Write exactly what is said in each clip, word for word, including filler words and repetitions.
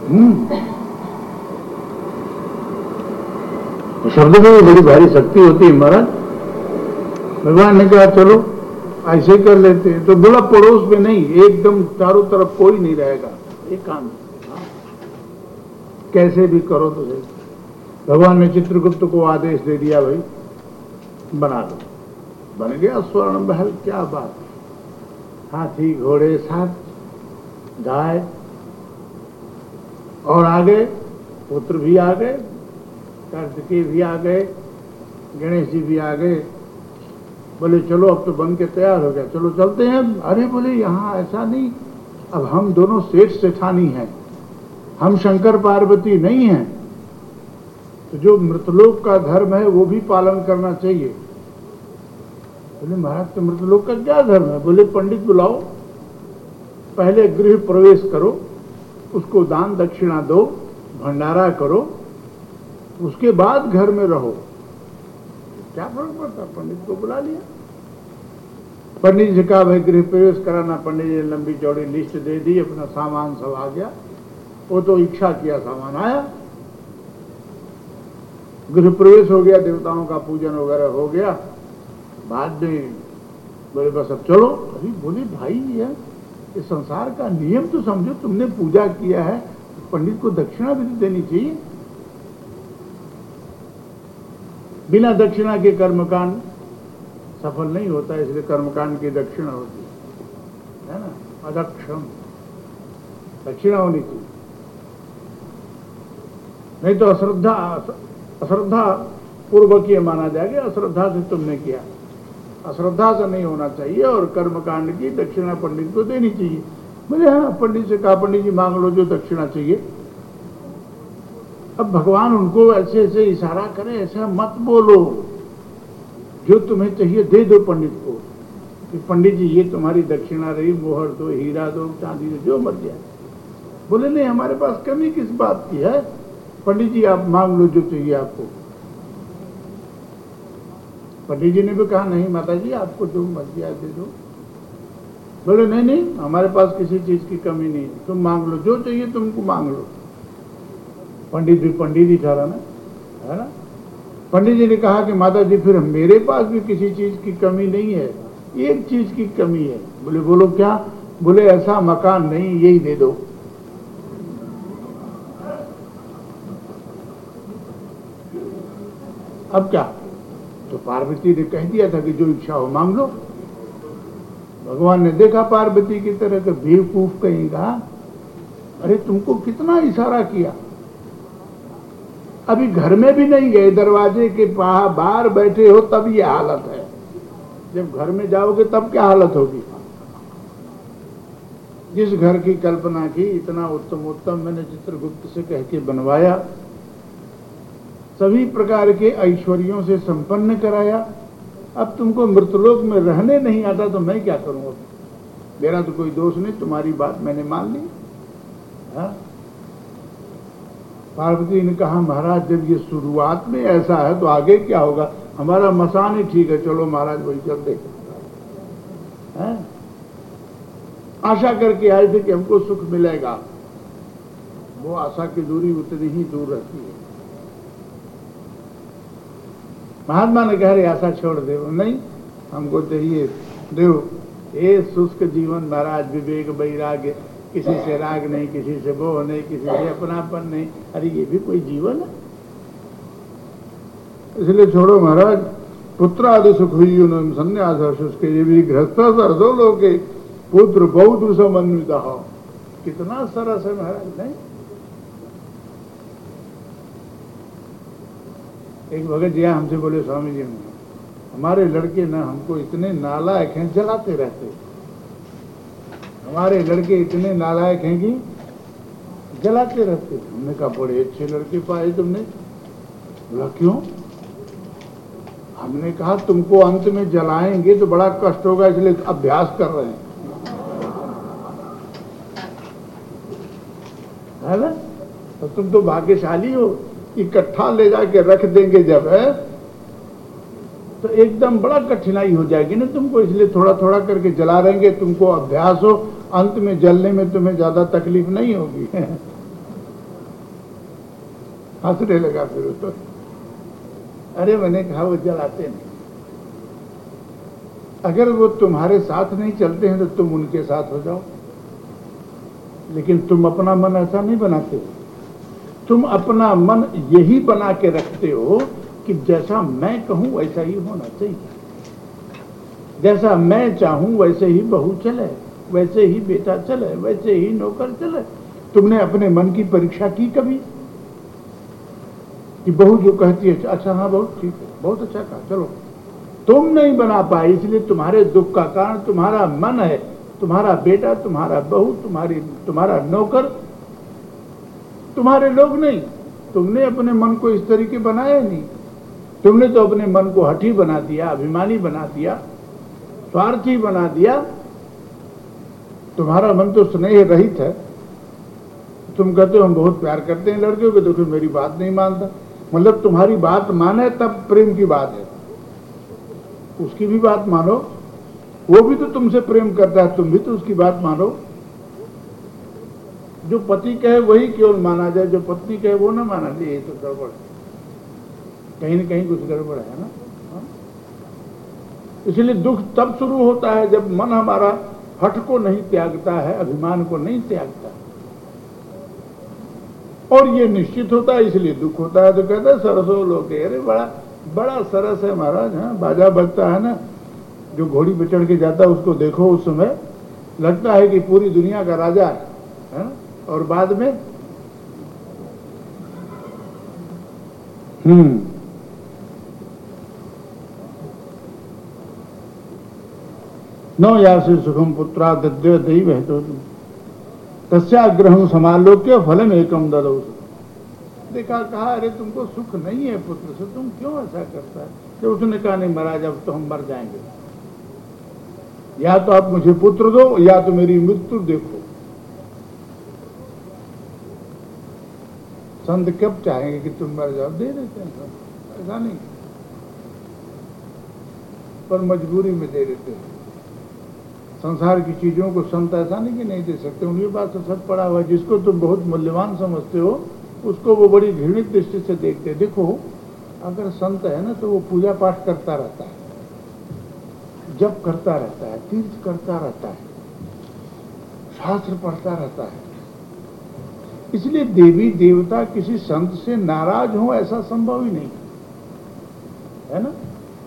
हम्म शब्द में बड़ी भारी शक्ति होती है महाराज। भगवान ने कहा चलो ऐसे कर लेते हैं, तो बोला पड़ोस में नहीं, एकदम चारों तरफ कोई नहीं रहेगा, एक काम कैसे भी करो तो सही। भगवान ने चित्रगुप्त को आदेश दे दिया, भाई बना दो। बन गया स्वर्ण महल, क्या बात। हाथी घोड़े साथ गाय और आगे पुत्र भी आ गए, कार्तिकेय भी आ गए, गणेश जी भी आ गए। बोले चलो अब तो बन के तैयार हो गया, चलो चलते हैं। अरे बोले यहाँ ऐसा नहीं, अब हम दोनों सेठ सेठानी हैं, हम शंकर पार्वती नहीं हैं, तो जो मृतलोक का धर्म है वो भी पालन करना चाहिए। बोले महाराज तो मृतलोक का क्या धर्म है? बोले पंडित बुलाओ, पहले गृह प्रवेश करो, उसको दान दक्षिणा दो, भंडारा करो, उसके बाद घर में रहो। क्या फर्क पड़ता? पंडित को बुला लिया। पंडित जी का भाई गृह प्रवेश कराना, पंडित जी ने लंबी चौड़ी लिस्ट दे दी, अपना सामान सब आ गया। वो तो इच्छा किया सामान आया, गृह प्रवेश हो गया, देवताओं का पूजन वगैरह हो गया। बाद में बोले बस अब चलो। अरे बोले भाई ये इस संसार का नियम तो समझो, तुमने पूजा किया है, पंडित को दक्षिणा भी देनी चाहिए। बिना दक्षिणा के कर्मकांड सफल नहीं होता, इसलिए कर्मकांड की दक्षिणा होती है ना, अदक्षम दक्षिणा होनी चाहिए, नहीं तो अश्रद्धा अश्रद्धा पूर्वक ये माना जाएगा, अश्रद्धा से तुमने किया, अश्रद्धा से नहीं होना चाहिए। और कर्मकांड की दक्षिणा पंडित को देनी चाहिए। बोले हाँ, पंडित से कहा पंडित जी मांग लो जो दक्षिणा चाहिए। अब भगवान उनको ऐसे ऐसे इशारा करे, ऐसा मत बोलो, जो तुम्हें चाहिए दे दो पंडित को, कि पंडित जी ये तुम्हारी दक्षिणा रही, मोहर दो, हीरा दो, चांदी दो, जो मर जाए। बोले नहीं, हमारे पास कमी किस बात की है, पंडित जी आप मांग लो जो चाहिए आपको। पंडित जी ने भी कहा नहीं माता जी आपको जो मर्जी आए दे दो। बोले नहीं नहीं, हमारे पास किसी चीज की कमी नहीं, तुम मांग लो जो चाहिए, तुमको मांग लो। पंडित भी पंडित ही ठहरा ना, है ना। पंडित जी ने कहा कि माता जी फिर मेरे पास भी किसी चीज की कमी नहीं है, एक चीज की कमी है। बोले बोलो क्या? बोले ऐसा मकान नहीं, यही दे दो। अब क्या? तो पार्वती ने कह दिया था कि जो इच्छा हो मांग लो। भगवान ने देखा पार्वती की तरह का बेवकूफ कहेगा, अरे तुमको कितना इशारा किया, अभी घर में भी नहीं गए, दरवाजे के बाहर बैठे हो तब ये हालत है, जब घर में जाओगे तब क्या हालत होगी। जिस घर की कल्पना की, इतना उत्तम उत्तम मैंने चित्रगुप्त से कह के बनवाया, सभी प्रकार के ऐश्वर्यों से संपन्न कराया, अब तुमको मृतलोक में रहने नहीं आता तो मैं क्या करूंगा? मेरा तो कोई दोष नहीं, तुम्हारी बात मैंने मान ली। हाँ? पार्वती ने कहा महाराज जब ये शुरुआत में ऐसा है तो आगे क्या होगा? हमारा मसान ही ठीक है, चलो महाराज वही चलते। आशा करके आए थे कि हमको सुख मिलेगा, वो आशा की दूरी उतनी ही दूर रहती है। महात्मा ने कहा रे आशा छोड़ दे, नहीं हमको चाहिए देव ये शुष्क जीवन महाराज, विवेक वैराग्य, किसी से राग नहीं, किसी से मोह नहीं, किसी से अपनापन नहीं, अरे ये भी कोई जीवन है? इसलिए छोड़ो महाराज। पुत्र आदि सुख हुई संन्यास शुष्क, ये भी गृहस्थ सरसो लोके पुत्र बहुत समन्वित हो। कितना सरस है महाराज। नहीं एक भगत जी हमसे बोले स्वामी जी हमारे लड़के ना हमको इतने नालायक हैं, जलाते रहते, हमारे लड़के इतने नालायक हैं कि जलाते रहते। हमने कहा बड़े अच्छे लड़के पाए तुमने। बोला क्यों? हमने कहा तुमको अंत में जलाएंगे तो बड़ा कष्ट होगा, इसलिए अभ्यास कर रहे हैं, है ना। तो तुम तो भाग्यशाली हो, इकट्ठा ले जाके रख देंगे जब है तो एकदम बड़ा कठिनाई हो जाएगी ना तुमको, इसलिए थोड़ा थोड़ा करके जला रहेंगे, तुमको अभ्यास हो, अंत में जलने में तुम्हें ज्यादा तकलीफ नहीं होगी। हंसने लगा फिर उसको। अरे मैंने कहा वो जलाते नहीं, अगर वो तुम्हारे साथ नहीं चलते हैं तो तुम उनके साथ हो जाओ, लेकिन तुम अपना मन ऐसा नहीं बनाते हो। तुम अपना मन यही बना के रखते हो कि जैसा मैं कहूं वैसा ही होना चाहिए, जैसा मैं चाहूं वैसे ही बहू चले, वैसे ही बेटा चले, वैसे ही नौकर चले। तुमने अपने मन की परीक्षा की कभी कि बहू जो कहती है अच्छा हाँ बहुत ठीक है, बहुत अच्छा कहा, चलो। तुम नहीं बना पाए, इसलिए तुम्हारे दुख का कारण तुम्हारा मन है, तुम्हारा बेटा, तुम्हारा बहू, तुम्हारी तुम्हारा नौकर, तुम्हारे लोग नहीं। तुमने अपने मन को इस तरीके बनाया नहीं, तुमने तो अपने मन को हठी बना दिया, अभिमानी बना दिया, स्वार्थी बना दिया। तुम्हारा मन तो स्नेह रहित है। तुम कहते हो हम बहुत प्यार करते हैं लड़कियों को, देखो मेरी बात नहीं मानता, मतलब तुम्हारी बात माने तब प्रेम की बात है, उसकी भी बात मानो, वो भी तो तुमसे प्रेम करता है, तुम भी तो उसकी बात मानो। जो पति कहे वही केवल माना जाए, जो पत्नी कहे वो ना माना जाए, ये तो गड़बड़ है, कहीं न कहीं कुछ गड़बड़ है ना। इसलिए दुख तब शुरू होता है जब मन हमारा हठ को नहीं त्यागता है, अभिमान को नहीं त्यागता, और ये निश्चित होता है, इसलिए दुख होता है। तो कहते हैं सरसों लोग, अरे बड़ा बड़ा सरस है महाराज, हाँ बाजा बजता है ना, जो घोड़ी पे चढ़ के जाता है उसको देखो, उस समय लगता है कि पूरी दुनिया का राजा है, है? और बाद में हम्म नौ यासे सुखम पुत्रा दद्य दैव है तो तस्याग्रहम समालोक्य फलम एकम ददौ। देखा, कहा अरे तुमको सुख नहीं है पुत्र से, तुम क्यों ऐसा करता है? जब उसने कहा नहीं महाराज अब तो हम मर जाएंगे, या तो आप मुझे पुत्र दो या तो मेरी मृत्यु देखो। संत कब चाहेंगे कि तुम मर जाओ? दे देते हैं, ऐसा नहीं, पर मजबूरी में दे देते हैं। संसार की चीजों को संत ऐसा नहीं कि नहीं दे सकते, उनके पास तो सब पड़ा हुआ है। जिसको तुम बहुत मूल्यवान समझते हो उसको वो बड़ी घृणित दृष्टि से देखते। देखो अगर संत है ना तो वो पूजा पाठ करता रहता है, जप करता रहता है, तीर्थ करता रहता है, शास्त्र पढ़ता रहता है। इसलिए देवी देवता किसी संत से नाराज हो ऐसा संभव ही नहीं है ना।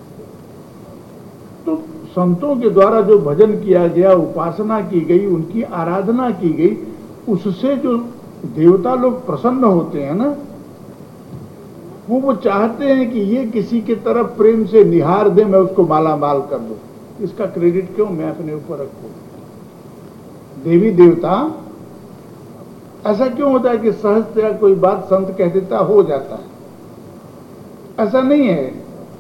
तो संतों के द्वारा जो भजन किया गया, उपासना की गई, उनकी आराधना की गई, उससे जो देवता लोग प्रसन्न होते हैं ना, वो वो चाहते हैं कि ये किसी की तरफ प्रेम से निहार दे, मैं उसको माला माल कर दूं, इसका क्रेडिट क्यों मैं अपने ऊपर रखूं। देवी देवता ऐसा क्यों होता है कि सहजतया कोई बात संत कह देता हो जाता है? ऐसा नहीं है।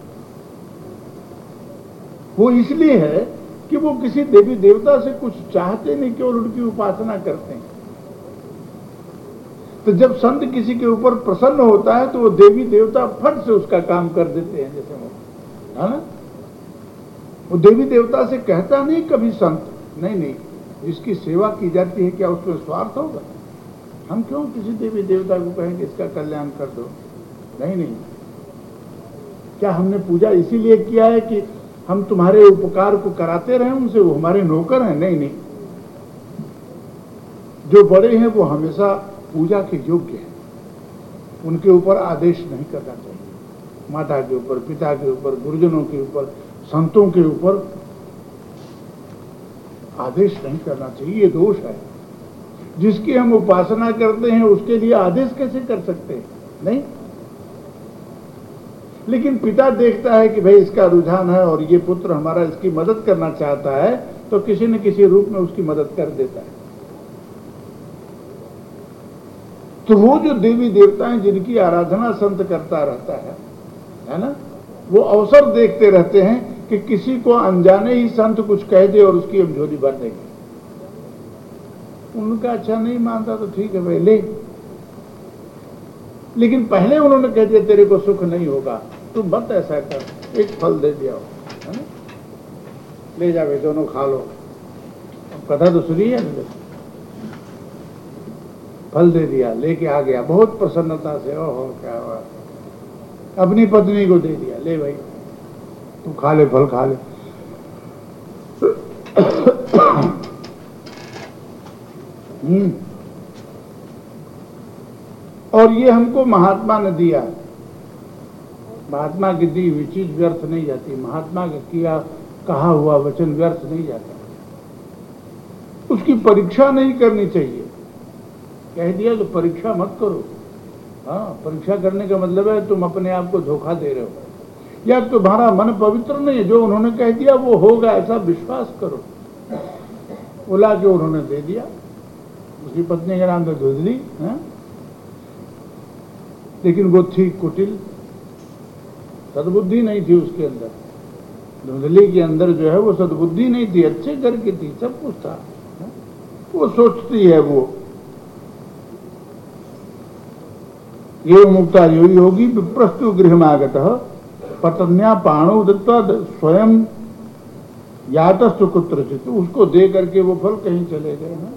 वो इसलिए है कि वो किसी देवी देवता से कुछ चाहते नहीं, केवल उनकी उपासना करते हैं। तो जब संत किसी के ऊपर प्रसन्न होता है तो वो देवी देवता फट से उसका काम कर देते हैं, जैसे वो है ना। वो देवी देवता से कहता नहीं कभी संत, नहीं नहीं, जिसकी सेवा की जाती है क्या उसमें स्वार्थ होगा? हम क्यों किसी देवी देवता को कहेंगे इसका कल्याण कर दो? नहीं नहीं, क्या हमने पूजा इसीलिए किया है कि हम तुम्हारे उपकार को कराते रहे उनसे, वो हमारे नौकर हैं? नहीं नहीं, जो बड़े हैं वो हमेशा पूजा के योग्य है, उनके ऊपर आदेश नहीं करना चाहिए। माता के ऊपर, पिता के ऊपर, गुरुजनों के ऊपर, संतों के ऊपर आदेश नहीं करना चाहिए, ये दोष है। जिसकी हम उपासना करते हैं उसके लिए आदेश कैसे कर सकते हैं? नहीं। लेकिन पिता देखता है कि भाई इसका रुझान है और ये पुत्र हमारा इसकी मदद करना चाहता है, तो किसी न किसी रूप में उसकी मदद कर देता है। तो वो जो देवी देवता हैं जिनकी आराधना संत करता रहता है, है ना, वो अवसर देखते रहते हैं कि किसी को अनजाने ही संत कुछ कह दे और उसकी हम झोली भर देंगे। उनका अच्छा नहीं मानता तो ठीक है भाई ले, लेकिन पहले उन्होंने कह दिया तेरे को सुख नहीं होगा, तुम मत ऐसा कर, एक फल दे दिया हो, है ना, ले जावे दोनों खा लो। कथा तो सुनी है ना। फल दे दिया, लेके आ गया बहुत प्रसन्नता से। ओहो क्या हुआ, अपनी पत्नी को दे दिया, ले भाई तू खा ले, फल खा ले। हम्म और ये हमको महात्मा ने दिया। महात्मा की दी हुई चीज व्यर्थ नहीं जाती, महात्मा का किया कहा हुआ वचन व्यर्थ नहीं जाता। उसकी परीक्षा नहीं करनी चाहिए। कह दिया तो परीक्षा मत करो। हाँ, परीक्षा करने का मतलब है तुम अपने आप को धोखा दे रहे हो, या तुम्हारा मन पवित्र नहीं है। जो उन्होंने कह दिया वो होगा ऐसा विश्वास करो। उला के उन्होंने दे दिया, उसकी पत्नी का नाम था धुंधली, लेकिन वो थी कुटिल, सद्बुद्धि नहीं थी उसके अंदर। धुंधली के अंदर जो है वो सद्बुद्धि नहीं थी, अच्छे घर की थी, सब कुछ था। वो सोचती है वो ये मुक्ता योगी होगी। विप्रस्तु गृहमागत पत्न्या पाणो दत्वा स्वयं यातस्तु कुत्रचित, उसको दे करके वो फल कहीं चले गए ना।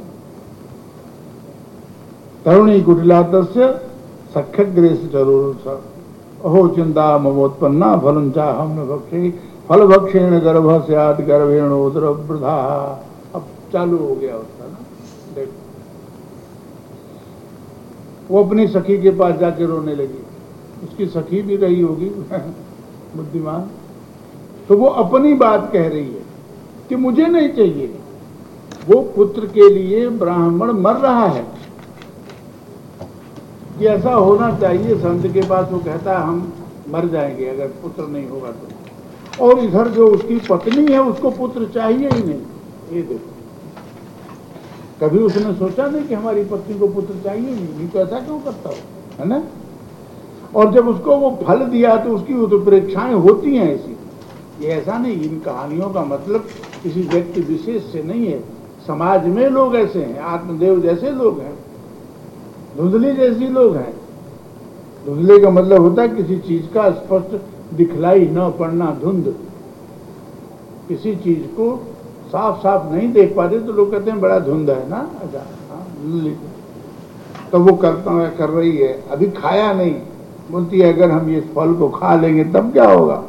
तरुणी कुटिलातस्य सख्यग्रेस जरूर अहो चिंता ममोत्पन्ना फलम चाहम न भक्षे फल भक्षेण गर्भ स्यात् गर्भेण उदर वृथा। अब चालू हो गया उसका ना। देखो वो अपनी सखी के पास जाके रोने लगी। उसकी सखी भी रही होगी बुद्धिमान, तो वो अपनी बात कह रही है कि मुझे नहीं चाहिए। वो पुत्र के लिए ब्राह्मण मर रहा है कि ऐसा होना चाहिए संत के पास। वो कहता है हम मर जाएंगे अगर पुत्र नहीं होगा तो। और इधर जो उसकी पत्नी है उसको पुत्र चाहिए ही नहीं। ये देखो, कभी उसने सोचा नहीं कि हमारी पत्नी को पुत्र चाहिए नहीं, नहीं तो ऐसा क्यों करता हो, है ना। और जब उसको वो फल दिया तो उसकी उत्प्रेक्षाएं होती हैं ऐसी। ये ऐसा नहीं, इन कहानियों का मतलब किसी व्यक्ति विशेष से नहीं है। समाज में लोग ऐसे हैं, आत्मदेव जैसे लोग हैं, धुंधली जैसी लोग हैं। धुंधले का मतलब होता है किसी चीज का स्पष्ट दिखलाई न पड़ना, धुंध। किसी चीज को साफ साफ नहीं देख पाते तो लोग कहते हैं बड़ा धुंध है ना। अच्छा हाँ, तो वो करता कर रही है, अभी खाया नहीं, बोलती है अगर हम ये फल को खा लेंगे तब क्या होगा।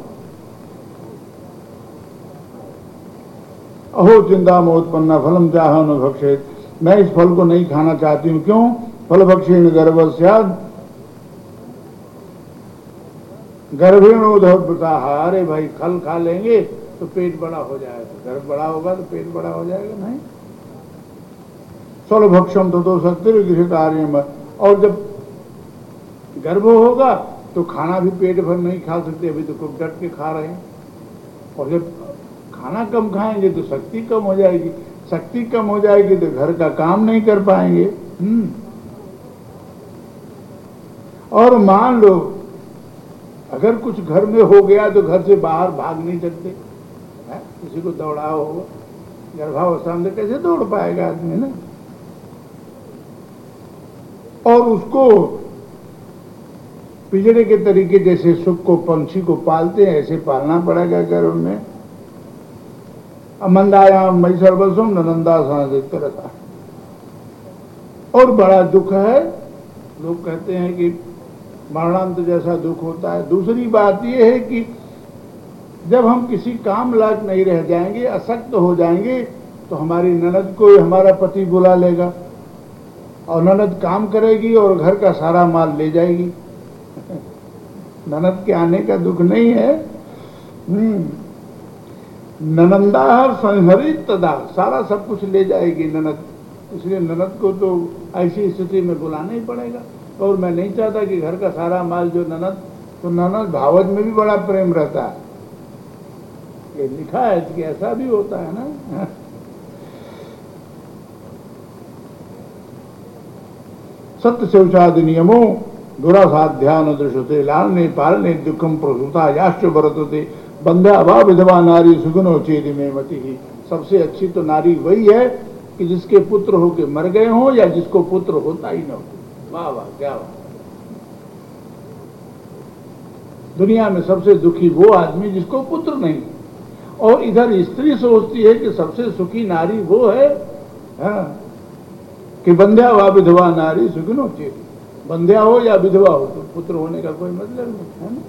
अहो चिंता मोत्पन्ना फलम चाह न भक्षेत, मैं इस फल को नहीं खाना चाहती हूँ। क्यों? फल भक्षेण गर्भ स्यात् गर्भेण उदरवृथा। अरे भाई फल खा लेंगे तो पेट बड़ा हो जाएगा, गर्भ बड़ा होगा तो पेट बड़ा हो जाएगा। नहीं, स्वलभक्षम तो तो सत्य गृह कार्य। और जब गर्भ होगा तो खाना भी पेट भर नहीं खा सकते, अभी तो खूब डट के खा रहे हैं। और जब खाना कम खाएंगे तो शक्ति कम हो जाएगी, शक्ति कम हो जाएगी तो घर का काम नहीं कर पाएंगे। हम्म और मान लो अगर कुछ घर में हो गया तो घर से बाहर भाग नहीं सकते है? किसी को दौड़ाओ होगा, गर्भावस्था में कैसे दौड़ पाएगा आदमी ना। और उसको पिंजरे के तरीके जैसे सुख को पंछी को पालते हैं ऐसे पालना पड़ेगा गर्भ में। अमंदायाम मई सर्वस्वम नंदा तरह। और बड़ा दुख है, लोग कहते हैं कि मरणांत जैसा दुख होता है। दूसरी बात यह है कि जब हम किसी काम लायक नहीं रह जाएंगे, अशक्त हो जाएंगे, तो हमारी ननद को हमारा पति बुला लेगा और ननद काम करेगी और घर का सारा माल ले जाएगी। ननद के आने का दुख नहीं है। ननंदा संहरित तदा, सारा सब कुछ ले जाएगी ननद। इसलिए ननद को तो ऐसी स्थिति में बुलाना ही पड़ेगा। और मैं नहीं चाहता कि घर का सारा माल जो ननद, तो ननद भावज में भी बड़ा प्रेम रहता है, ये लिखा है कि ऐसा भी होता है ना। सत्य शौचादि नियमों दुरासाध्यान दृश्यते लालने पालने दुखम प्रसूता याश्च वर्तते बंध्या वा विधवा नारी सुगुनो चेदि में मति ही। सबसे अच्छी तो नारी वही है कि जिसके पुत्र होके मर गए हों या जिसको पुत्र होता ही न हो। वाह वाह क्या वाह। दुनिया में सबसे दुखी वो आदमी जिसको पुत्र नहीं। और इधर स्त्री सोचती है कि सबसे सुखी नारी वो है हाँ, कि बंध्या वा विधवा नारी सुखिनो चेत, बंध्या हो या विधवा हो तो पुत्र होने का कोई मतलब नहीं है ना।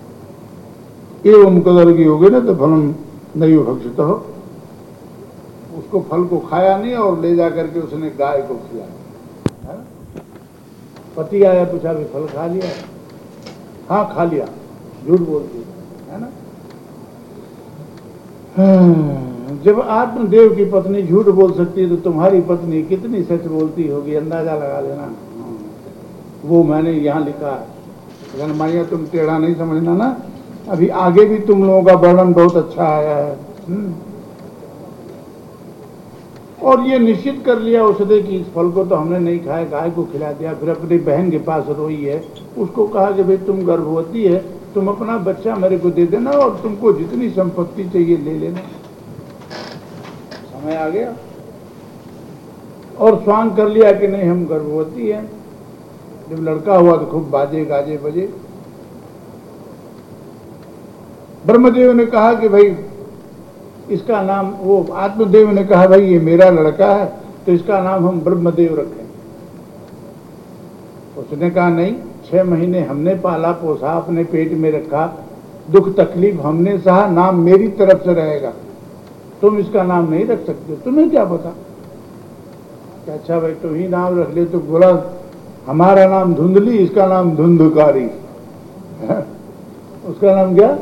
एवं कदर की होगी ना तो फलम नहीं भक्षित हो, उसको फल को खाया नहीं और ले जा करके उसने गाय को खिलाया। पति आया पूछा भी फल खा लिया, हाँ खा लिया, झूठ बोल दिया है ना। जब आत्मदेव की पत्नी झूठ बोल सकती है तो तुम्हारी पत्नी कितनी सच बोलती होगी, अंदाजा लगा लेना। वो मैंने यहाँ लिखा है, अगर माया तुम टेढ़ा नहीं समझना ना, अभी आगे भी तुम लोगों का वर्णन बहुत अच्छा आया है। और ये निश्चित कर लिया उसने कि इस फल को तो हमने नहीं खाया, गाय को खिला दिया। फिर अपनी बहन के पास रोई है, उसको कहा कि भाई तुम गर्भवती है, तुम अपना बच्चा मेरे को दे देना और तुमको जितनी संपत्ति चाहिए ले लेना। समय आ गया और स्वांग कर लिया कि नहीं हम गर्भवती हैं। जब लड़का हुआ तो खूब बाजे गाजे बजे। ब्रह्मदेव ने कहा कि भाई इसका नाम, वो आत्मदेव ने कहा भाई ये मेरा लड़का है तो इसका नाम हम ब्रह्मदेव रखें। उसने कहा नहीं, छह महीने हमने पाला पोसा, अपने पेट में रखा, दुख तकलीफ हमने सहा, नाम मेरी तरफ से रहेगा, तुम इसका नाम नहीं रख सकते, तुम्हें क्या पता। अच्छा भाई तुम ही नाम रख ले। तो बोला हमारा नाम धुंधली, इसका नाम धुंधकारी। उसका नाम क्या?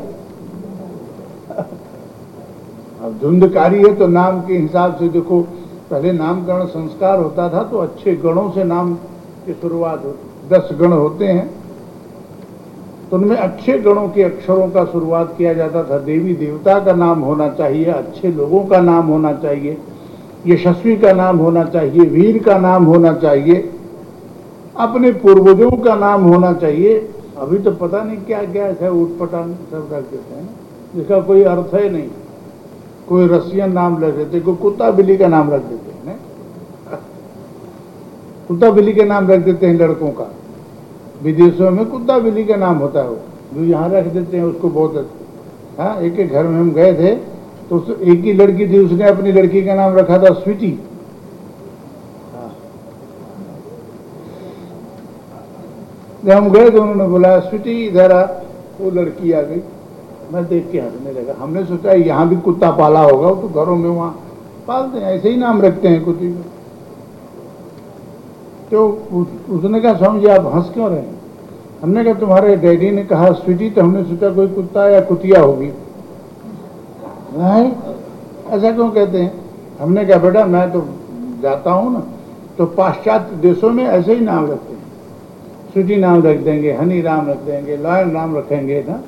अब धुंधकारी है तो नाम के हिसाब से देखो, पहले नामकरण संस्कार होता था तो अच्छे गणों से नाम की शुरुआत होती। दस गण होते हैं तो उनमें अच्छे गणों के अक्षरों का शुरुआत किया जाता था। देवी देवता का नाम होना चाहिए, अच्छे लोगों का नाम होना चाहिए, यशस्वी का नाम होना चाहिए, वीर का नाम होना चाहिए, अपने पूर्वजों का नाम होना चाहिए। अभी तो पता नहीं क्या क्या है, उठपटांग सब रख देते हैं जिसका कोई अर्थ है नहीं। कोई रसियन नाम रख देते, कोई कुत्ता बिल्ली का नाम रख देते हैं, कुत्ता बिल्ली के नाम रख देते हैं लड़कों का। विदेशों में कुत्ता बिल्ली का नाम होता है, वो जो यहाँ रख देते हैं उसको बहुत अच्छा। हाँ, एक एक घर में हम गए थे तो उस एक ही लड़की थी, उसने अपनी लड़की का नाम रखा था स्वीटी। जब हम गए तो उन्होंने बोला स्वीटी इधर आ, वो लड़की आ गई। मैं देख के हंसने लगा। हमने सोचा यहाँ भी कुत्ता पाला होगा, वो तो घरों में वहाँ पालते हैं, ऐसे ही नाम रखते हैं कुत्ते को। तो उसने कहा स्वामी जी आप हंस क्यों रहे हैं? हमने कहा तुम्हारे डैडी ने कहा स्वीटी, तो हमने सोचा कोई कुत्ता या कुतिया होगी। नहीं, ऐसा क्यों कहते हैं? हमने कहा बेटा मैं तो जाता हूँ ना, तो पाश्चात्य देशों में ऐसे ही नाम रखते हैं, स्वीटी नाम रख देंगे, हनी राम रख देंगे, लॉयन नाम रखेंगे ना,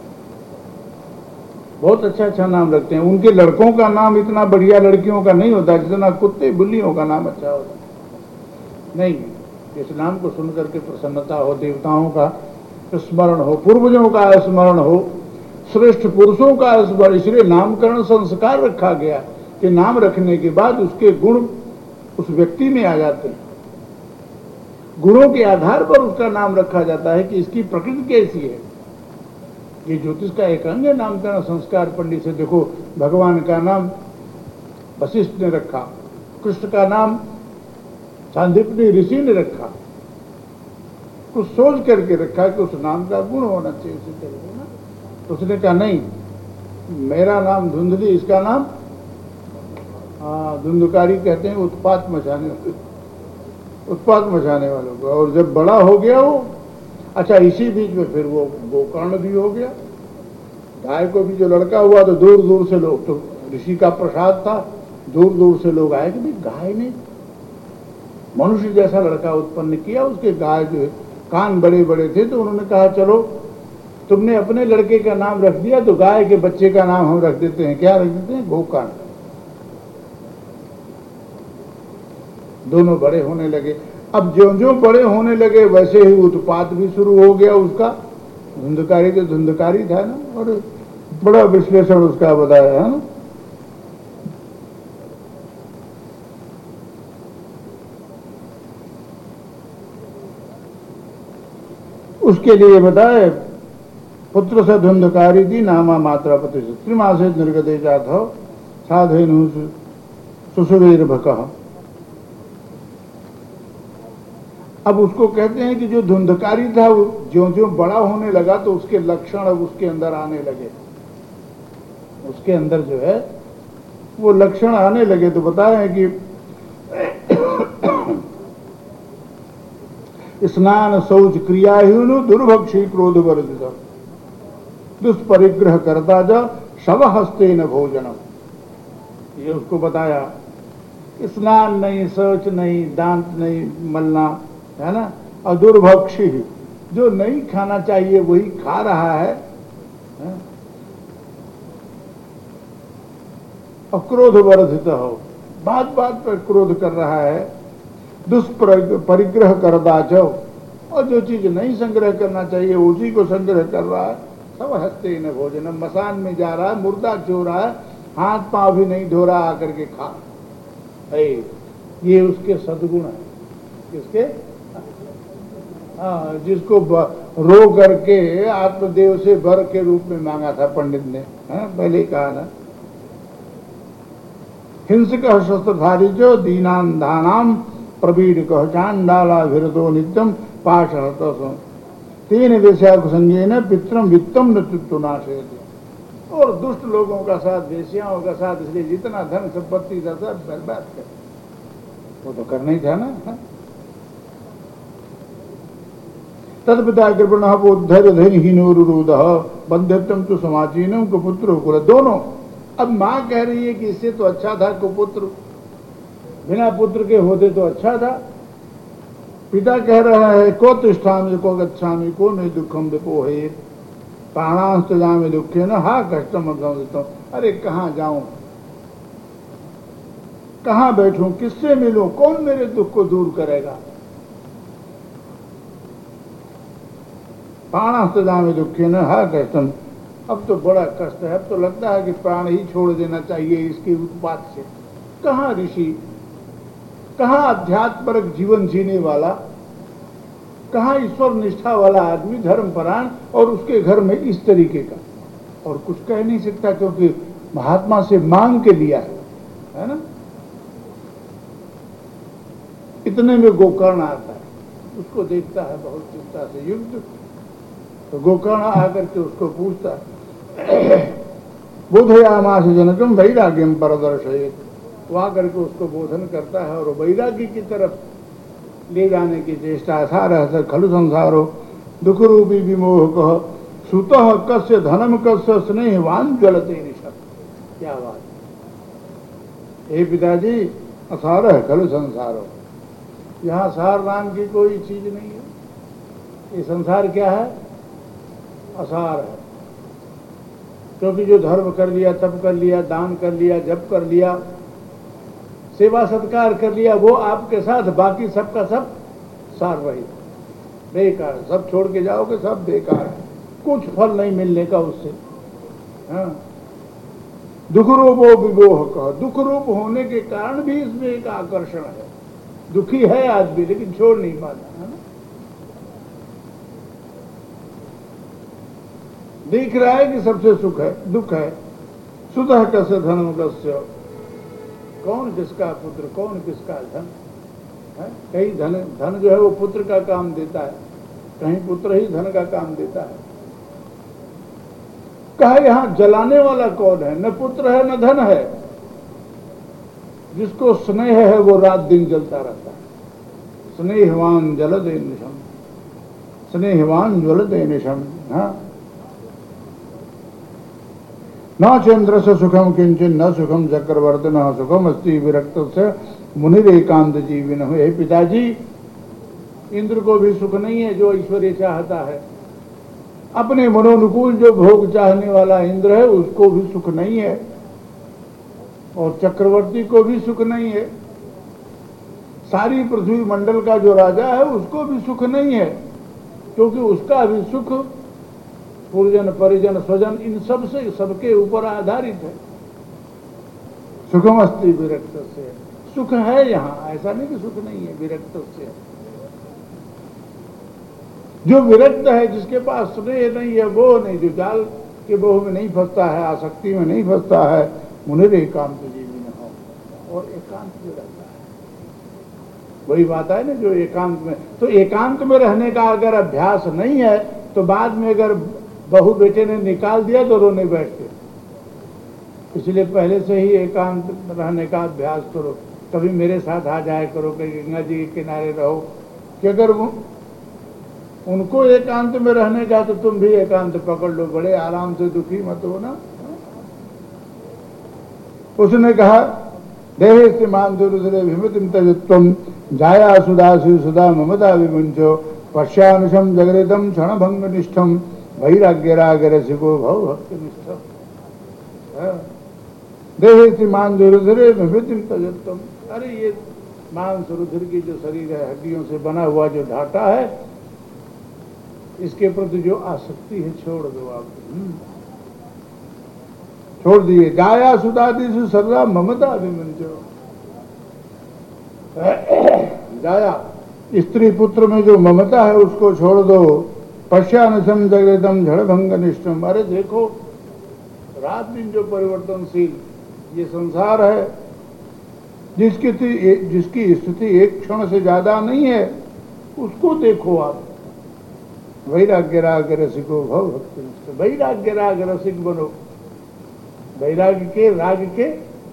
बहुत अच्छा अच्छा नाम रखते हैं। उनके लड़कों का नाम इतना बढ़िया लड़कियों का नहीं होता जितना कुत्ते बिल्लियों का नाम अच्छा होता नहीं। इस नाम को सुन करके प्रसन्नता हो, देवताओं का स्मरण हो, पूर्वजों का स्मरण हो, श्रेष्ठ पुरुषों का स्मरण। इसलिए नामकरण संस्कार रखा गया कि नाम रखने के बाद उसके गुण उस व्यक्ति में आ जाते हैं। गुणों के आधार पर उसका नाम रखा जाता है कि इसकी प्रकृति कैसी है। ये ज्योतिष का एक अंग है नामकरण संस्कार। पंडित से देखो, भगवान का नाम वशिष्ठ ने रखा, कृष्ण का नाम सांदीपनि ऋषि ने रखा, कुछ सोच करके रखा कि उस नाम का गुण होना चाहिए उसी तरीके ना। तो उसने कहा नहीं, मेरा नाम धुंधली, इसका नाम हाँ धुंधकारी कहते हैं उत्पात मचाने वाले, उत्पात मचाने वालों को। और जब बड़ा हो गया वो, अच्छा इसी बीच में फिर वो गोकर्ण भी हो गया। गाय को भी जो लड़का हुआ तो दूर दूर से लोग, तो ऋषि का प्रसाद था, दूर दूर से लोग आए कि भाई गाय ने मनुष्य जैसा लड़का उत्पन्न किया। उसके गाय जो कान बड़े बड़े थे तो उन्होंने कहा चलो तुमने अपने लड़के का नाम रख दिया तो गाय के बच्चे का नाम हम रख देते हैं। क्या रख देते हैं? गोकर्ण। दोनों बड़े होने लगे। अब जो जो बड़े होने लगे वैसे ही उत्पात भी शुरू हो गया उसका। धुंधकारी तो धुंधकारी था ना, और बड़ा विश्लेषण उसका बताया है ना। उसके लिए बताए पुत्र से धुंधकारी थी नामा मात्रा पति त्रिमासे निर्गते जाता साधेनु सुसुरेर भक। अब उसको कहते हैं कि जो धुंधकारी था वो ज्यों ज्यों बड़ा होने लगा तो उसके लक्षण अब उसके अंदर आने लगे, उसके अंदर जो है वो लक्षण आने लगे। तो बताए कि स्नान शौच क्रिया हीनु दुर्भक्षी क्रोध वर्जित दुष्परिग्रह करता जा शव हस्ते न भोजनम, ये उसको बताया। स्नान नहीं, शौच नहीं, दांत नहीं मलना, है ना, और दुर्भक्षी जो नहीं खाना चाहिए वही खा रहा है, है? और क्रोध वर्धित हो, बात बात पर क्रोध कर रहा है, दुष्परिग्रह करदा जो, और जो चीज नहीं संग्रह करना चाहिए उसी को संग्रह कर रहा है। सब हंसते न भोजन, मसान में जा रहा है, मुर्दा चो रहा है, हाथ पांव भी नहीं धो रहा, आकर के खा। ये उसके सद्गुण है। किसके? हाँ, जिसको रो करके आत्मदेव से वर के रूप में मांगा था पंडित ने, हाँ, पहले कहा ना, हिंसक शस्त्रधारी जो दीनान दानाम प्रवीण कह चांडाला विरतो नित्यम पाश तीन वेश्या संज्ञेन पित्रम वित्तम नृत्व नाशयति, और दुष्ट लोगों का साथ, वेश्याओं का साथ, इसलिए जितना धन संपत्ति था सब बर्बाद कर, वो तो करना ही था ना। तदपिता कृपण उद्धर धनहीनोरुद बंध्यत्म तो समाचीनम कुपुत्र कुल, दोनों। अब माँ कह रही है कि इससे तो अच्छा था कुपुत्र, बिना पुत्र के होते तो अच्छा था। पिता कह रहा है को तिष्ठामि को गच्छामि को मे दुखम विपोहे प्राणांस्तजामि दुखे न हा कष्टम अगम, अरे कहाँ जाऊं, कहाँ बैठूं, किससे मिलूं, कौन मेरे दुख को दूर करेगा। प्राणांस्तजामि दुखे न हा कष्टम, अब तो बड़ा कष्ट है, अब तो लगता है कि प्राण ही छोड़ देना चाहिए इसके उत्पात से। कहाँ ऋषि, कहाँ अध्यात्मक जीवन जीने वाला, कहाँ ईश्वर निष्ठा वाला आदमी, धर्मपरायण, और उसके घर में इस तरीके का, और कुछ कह नहीं सकता क्योंकि महात्मा से मांग के लिया है, है ना। इतने में गोकर्ण आता है, उसको देखता है बहुत चिंता से युक्त, तो गोकर्ण आकर के उसको पूछता है बोधयामास जनकम वैराग्यम परदर्शयेत, वहां करके उसको बोधन करता है और वैराग्य की तरफ ले जाने की चेष्टा। सारह खलु संसारो दुख रूपी विमोह कह सुतः कस्य धनम कस्य स्नेहवान ज्वलते निशत। क्या बात, हे पिताजी, असार है खलु संसारो, यहाँ सार नाम की कोई चीज नहीं है। ये संसार क्या है? असार है, क्योंकि जो धर्म कर लिया, तप कर लिया, दान कर लिया, जप कर लिया, सेवा सत्कार कर लिया, वो आपके साथ, बाकी सबका सब सार रही, बेकार, सब छोड़ के जाओगे सब बेकार, कुछ फल नहीं मिलने का उससे। हाँ, दुख रूपो विमोह कह, दुख रूप होने के कारण भी इसमें एक आकर्षण है। दुखी है आदमी लेकिन छोड़ नहीं पाता, है ना। देख रहा है कि सबसे सुख है, दुख है। सुतः कस्य धनम कस्य, कौन किसका पुत्र, कौन किसका धन है। कहीं धन धन जो है वो पुत्र का काम देता है, कहीं पुत्र ही धन का काम देता है। कहा यहां जलाने वाला कौन है? न पुत्र है न धन है। जिसको स्नेह है वो रात दिन जलता रहता है। स्नेहवान जलदे निशम, स्नेहवान ज्वलदे निशम। हाँ, न चंद्र से सुखम किंचन न सुखम चक्रवर्ती न सुखम अस्ति विरक्त से मुनिर एकांत जीविन। हे पिताजी, इंद्र को भी सुख नहीं है जो ऐश्वर्य चाहता है। अपने मनोनुकूल जो भोग चाहने वाला इंद्र है उसको भी सुख नहीं है, और चक्रवर्ती को भी सुख नहीं है। सारी पृथ्वी मंडल का जो राजा है उसको भी सुख नहीं है, क्योंकि उसका भी सुख पुरजन परिजन स्वजन इन सब से, सबके ऊपर आधारित है। सुखमस्ति विरक्त से, सुख है यहाँ, ऐसा नहीं कि सुख नहीं है। विरक्त से, जो विरक्त है, जिसके पास स्नेह नहीं है, वो नहीं, जो जाल के मोह में नहीं फंसता है, आसक्ति में नहीं फंसता है, मुनिर एकांत जीवी न हो, और एकांत में रहता है। वही बात है ना जो एकांत में। तो एकांत में रहने का अगर अभ्यास नहीं है तो बाद में अगर बहू बेटे ने निकाल दिया तो रोने बैठते। इसलिए पहले से ही एकांत रहने का अभ्यास करो। कभी मेरे साथ आ जाया करो, कहीं गंगा जी के किनारे रहो, कि अगर वो उनको एकांत में रहने का तो तुम भी एकांत पकड़ लो, बड़े आराम से, दुखी मत हो ना। उसने कहा देहे श्रीमान दुरुदरे विमतिम तजत्वम जाया सुदासु सुधा ममता विमुंचो पश्यानुषम जगरितम क्षणभंग निष्ठम वैराग्य राग रसिको भव भक्ति निष्ठम। देहे श्रीमान दुरुदरे विमतिम तजत्वम। अरे ये मांस रुधिर की जो शरीर है, हड्डियों से बना हुआ जो ढांचा है, इसके प्रति जो आसक्ति है छोड़ दो आप, छोड़ दिए। जाया सुदादिशु सर्वा ममता विमंचो। जाया स्त्री पुत्र में जो ममता है उसको छोड़ दो। पश्यानुषम जगृतम झड़भंग निष्ठम। अरे देखो रात दिन जो परिवर्तनशील ये संसार है, जिसकी जिसकी स्थिति एक क्षण से ज्यादा नहीं है, उसको देखो आप। वैराग्य राग रसिको भव भक्ति निष्ठ। वैराग्य राग रसिक बनो। वैराग्य के राग के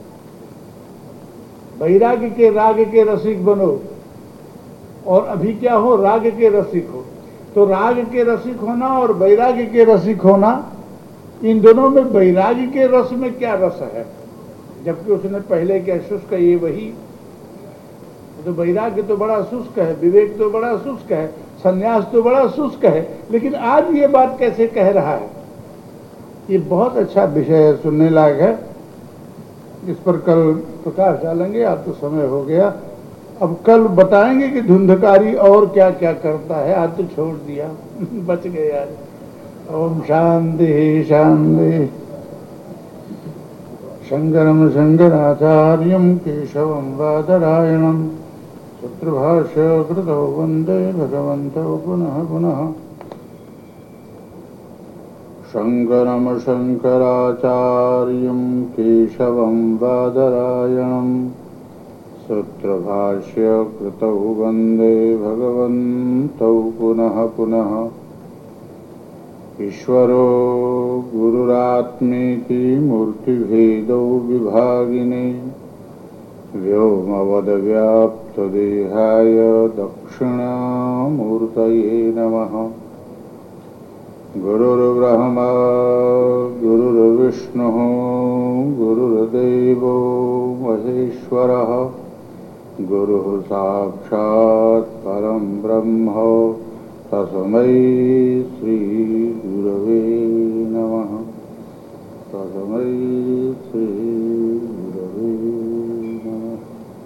वैराग्य के राग के रसिक बनो। और अभी क्या हो, राग के रसिक हो। तो राग के रसिक होना और वैराग्य के रसिक होना, इन दोनों में वैराग्य के रस में क्या रस है, जबकि उसने पहले क्या शुष्क ये वही। तो वैराग्य तो बड़ा शुष्क है, विवेक तो बड़ा शुष्क है, संन्यास तो बड़ा शुष्क है, लेकिन आज ये बात कैसे कह रहा है। ये बहुत अच्छा विषय है, सुनने लायक है। इस पर कल प्रकाश डालेंगे। आज तो समय हो गया, अब कल बताएंगे कि धुंधकारी और क्या क्या करता है। आज तो छोड़ दिया, बच गए आज। ओम शांति शांति। शंकरम शंकराचार्यम केशवम बादरायणम सूत्रभाष्य कृतौ वंदे भगवन्तौ पुनः पुनः। शंकरम शंकराचार्यं केशवं बादरायणं सूत्रभाष्य कृतौ वंदे भगवन्तौ पुनः पुनः। ईश्वरो गुरुरात्मेति मूर्तिभेदौ विभागिने व्योमवद्व्याप्तदेहाय दक्षिणामूर्तये नमः। गुरुर्ब्रह्मा गुरुर्विष्णुः गुरुर्देवो महेश्वरः गुरुः साक्षात् परं ब्रह्म तस्मै श्री गुरवे नमः। तस्मै श्री गुरवे नमः।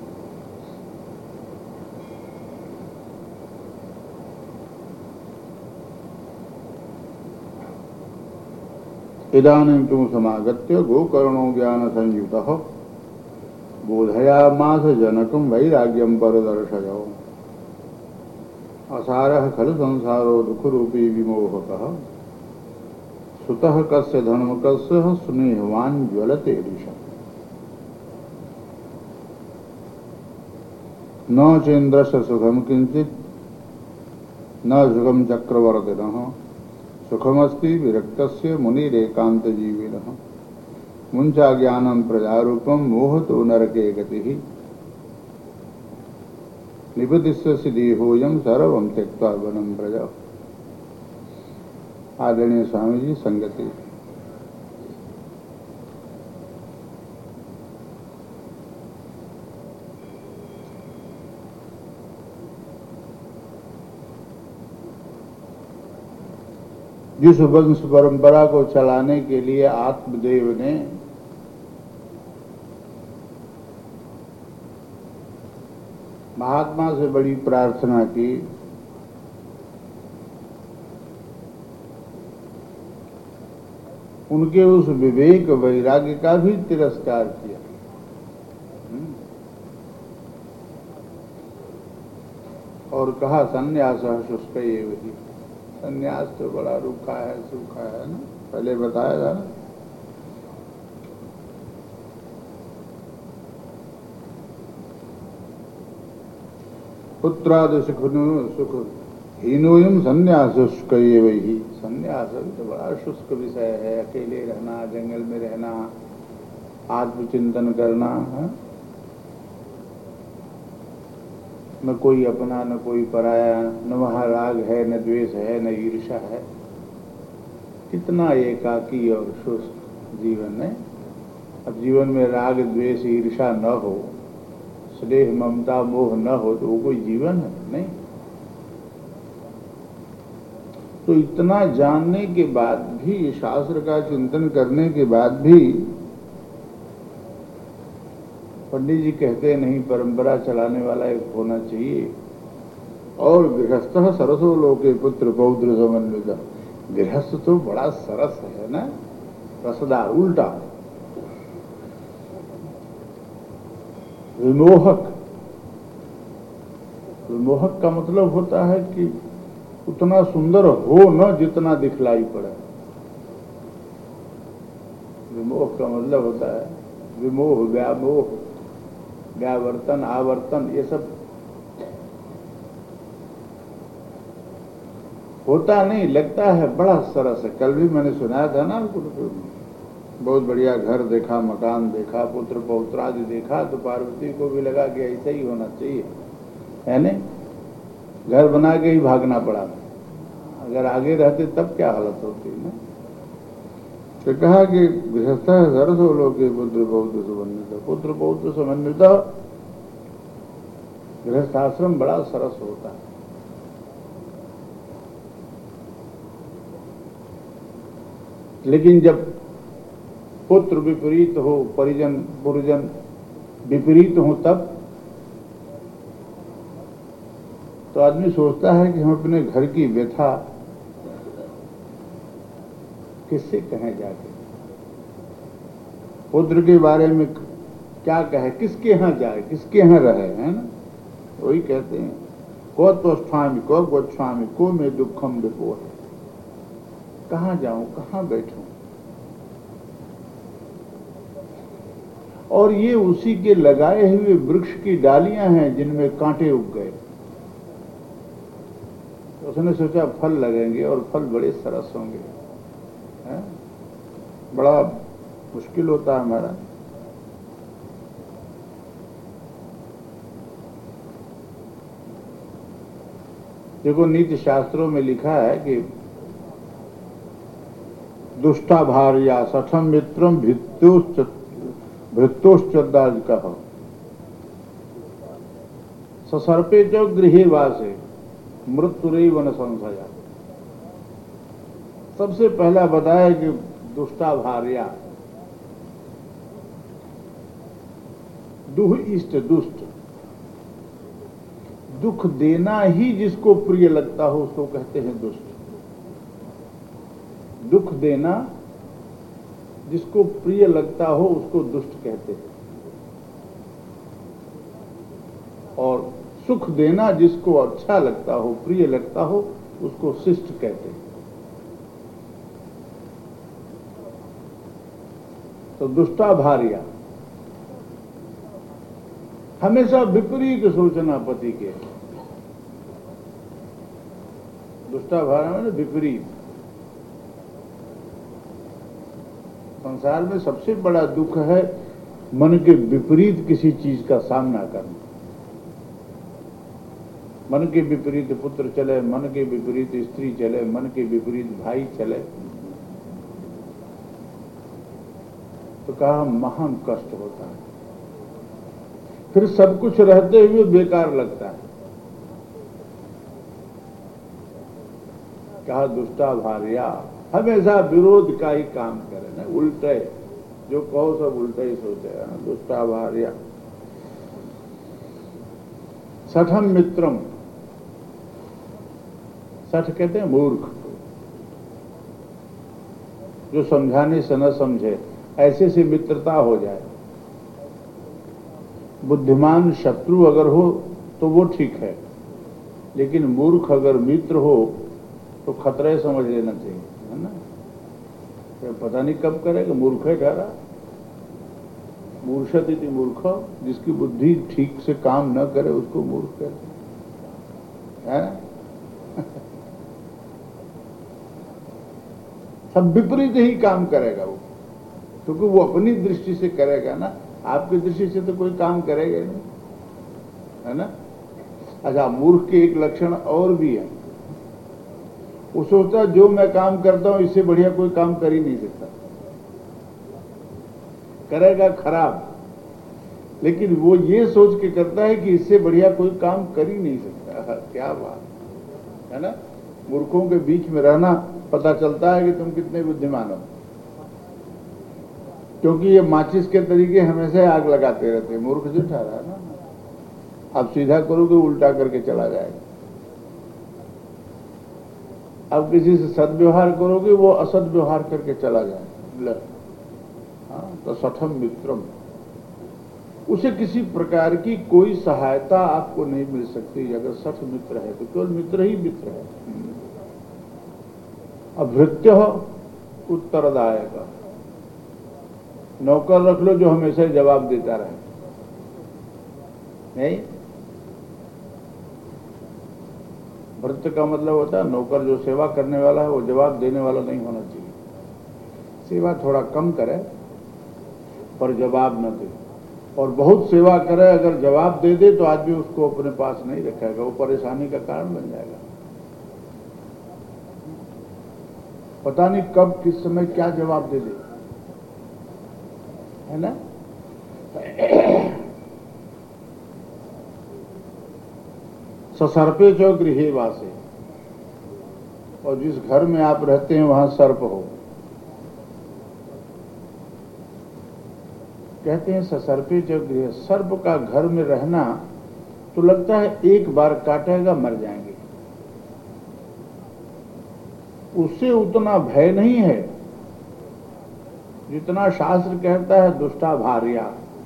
इदानीं तु समागत्य गोकर्णो ज्ञान संयुतः बोधयामास जनकं वैराग्यं परदर्शयो। असारः खलु संसारो दुःखरूपी विमोहकः सुतः कस्य धर्मकस्य स्नेहवान् ज्वलते ऋषः। न चेन्द्रस्य सुखं किंचित् न सुखं चक्रवर्तिनः सुखमस्ति विरक्तस्य मुनिरेकान्तजीविनः। मुञ्चा ज्ञानं प्रजारूपं मोहतो नरके गतिः निबदिष्यसि देहोऽयं सर्वं त्यक्त्वा वनं व्रज। आदरणीय स्वामी जी संगति। जिस वंश परंपरा को चलाने के लिए आत्मदेव ने महात्मा से बड़ी प्रार्थना की, उनके उस विवेक वैराग्य का भी तिरस्कार किया। और कहा संन्यास शुष्क एव ही। संन्यास तो बड़ा रूखा है, सूखा है ना, पहले बताया था ना। पुत्रादि सुखनु सुख हीनोयम संन्यासुष्क ये वही। संन्यास तो बड़ा शुष्क विषय है। अकेले रहना, जंगल में रहना, आत्मचिंतन करना है? न कोई अपना न कोई पराया, न वहाँ राग है न द्वेष है न ईर्ष्या है। कितना एकाकी और शुष्क जीवन है। अब जीवन में राग द्वेष ईर्ष्या न हो, स्नेह ममता मोह न हो तो वो कोई जीवन है? नहीं। तो इतना जानने के बाद भी, शास्त्र का चिंतन करने के बाद भी पंडित जी कहते हैं नहीं, परंपरा चलाने वाला एक होना चाहिए। और गृहस्थ सरसो लोके पुत्र पौत्र समन्वित। गृहस्थ तो बड़ा सरस है ना, रसदार, उल्टा विमोहक। विमोहक का मतलब होता है कि उतना सुंदर हो न जितना दिखलाई पड़े। विमोह का मतलब होता है विमोह, व्यामोह, व्यावर्तन, आवर्तन, ये सब होता नहीं, लगता है बड़ा सरस है। कल भी मैंने सुनाया था ना, बहुत बढ़िया घर देखा, मकान देखा, पुत्र पौत्र आदि देखा, तो पार्वती को भी लगा कि ऐसा ही होना चाहिए, है नहीं? घर बना के ही भागना पड़ा। अगर आगे रहते तब क्या हालत होती ना। तो कहा कि गृहस्थ सरसो लोके पुत्र पौत्र समन्वित। पुत्र पौत्र समन्वित गृहस्थाश्रम बड़ा सरस होता है। लेकिन जब पुत्र विपरीत हो, परिजन पुरजन विपरीत हो, तब तो आदमी सोचता है कि हम अपने घर की व्यथा किससे कहें जाके, पुत्र के बारे में क्या कहे, किसके यहाँ जाए, किसके यहाँ रहे, है ना? वही कहते हैं को तो स्वामी को गोस्वामी को मैं दुखम विपो है। कहाँ जाऊं, कहाँ बैठूं? और ये उसी के लगाए हुए वृक्ष की डालियां हैं जिनमें कांटे उग गए। उसने सोचा फल लगेंगे और फल बड़े सरस होंगे, है? बड़ा मुश्किल होता है हमारा। देखो नीति शास्त्रों में लिखा है कि दुष्टा भार्या सठम मित्रम भित्तोश्च भृत्योश्चर्दाज कह ससर्पे च गृहे वासे मृत्युरेव न संशया। सबसे पहला बताया कि दुष्टा भार्या, दुह इष्ट दुष्ट, दुख देना ही जिसको प्रिय लगता हो उसको कहते हैं दुष्ट। दुख देना जिसको प्रिय लगता हो उसको दुष्ट कहते हैं, और सुख देना जिसको अच्छा लगता हो, प्रिय लगता हो, उसको शिष्ट कहते हैं। तो दुष्टा भार्या, हमेशा विपरीत सोचना पति के। दुष्टा भार्या मैंने विपरीत। संसार में सबसे बड़ा दुख है मन के विपरीत किसी चीज का सामना करना। मन के विपरीत पुत्र चले, मन के विपरीत स्त्री चले, मन के विपरीत भाई चले, तो कहा महान कष्ट होता है। फिर सब कुछ रहते हुए बेकार लगता है। कहा दुष्टा भार्या, हमेशा विरोध का ही काम करे ना, उल्टे जो कहो सब उल्टे ही सोचे है। दुष्टा भार्या सठम मित्रम, सठ कहते हैं मूर्ख, जो समझाने से न समझे, ऐसे से मित्रता हो जाए। बुद्धिमान शत्रु अगर हो तो वो ठीक है, लेकिन मूर्ख अगर मित्र हो तो खतरे समझ लेना चाहिए, है ना? पता नहीं कब करेगा, मूर्ख है ठहरा। मूर्छत इति मूर्ख, जिसकी बुद्धि ठीक से काम न करे उसको मूर्ख कहते हैं। है ना? सब विपरीत ही काम करेगा वो, क्योंकि वो अपनी दृष्टि से करेगा ना, आपकी दृष्टि से तो कोई काम करेगा नहीं, है ना? अच्छा, मूर्ख के एक लक्षण और भी है, वो सोचता है जो मैं काम करता हूं इससे बढ़िया कोई काम कर ही नहीं सकता, करेगा खराब, लेकिन वो ये सोच के करता है कि इससे बढ़िया कोई काम कर ही नहीं सकता। क्या बात है ना? मूर्खों के बीच में रहना पता चलता है कि तुम कितने बुद्धिमान हो, क्योंकि ये माचिस के तरीके हमेशा आग लगाते रहते हैं। मूर्ख जो ठहरा है ना, अब सीधा करोगे उल्टा करके चला जाएगा, अब किसी से सद्व्यवहार करोगे वो असद्व्यवहार करके चला जाएगा। हाँ, तो सठम मित्रम, उसे किसी प्रकार की कोई सहायता आपको नहीं मिल सकती। अगर सठ मित्र है तो केवल मित्र ही मित्र है। अभृत्य उत्तरदायक, नौकर रख लो जो हमेशा जवाब देता रहे, नहीं? भृत्य का मतलब होता है नौकर, जो सेवा करने वाला है वो जवाब देने वाला नहीं होना चाहिए। सेवा थोड़ा कम करे पर जवाब न दे, और बहुत सेवा करे अगर जवाब दे दे तो आदमी उसको अपने पास नहीं रखेगा, वो परेशानी का कारण बन जाएगा। पता नहीं कब किस समय क्या जवाब दे दे, है ना? ससर्पे चो गृहे वासे, और जिस घर में आप रहते हैं वहां सर्प हो। कहते हैं ससर्पे चो गृहे, सर्प का घर में रहना तो लगता है एक बार काटेगा मर जाएंगे, उससे उतना भय नहीं है जितना शास्त्र कहता है दुष्टा भार्या।